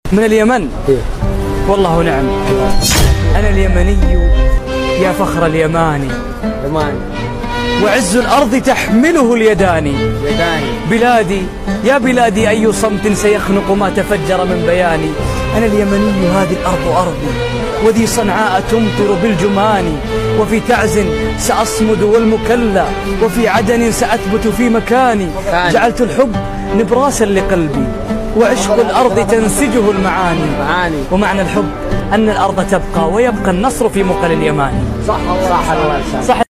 من اليمن. والله نعم. أنا اليمني يا فخر اليماني، وعز الأرض تحمله اليداني. بلادي يا بلادي أي صمت سيخنق ما تفجر من بياني. أنا اليمني هذه الأرض أرضي، وذي صنعاء تمطر بالجمان. وفي تعز سأصمد والمكلا، وفي عدن سأثبت في مكاني. جعلت الحب نبراسا لقلبي، وعشق الأرض تنسجه المعاني. ومعنى الحب أن الأرض تبقى ويبقى النصر في مقل اليماني. صح.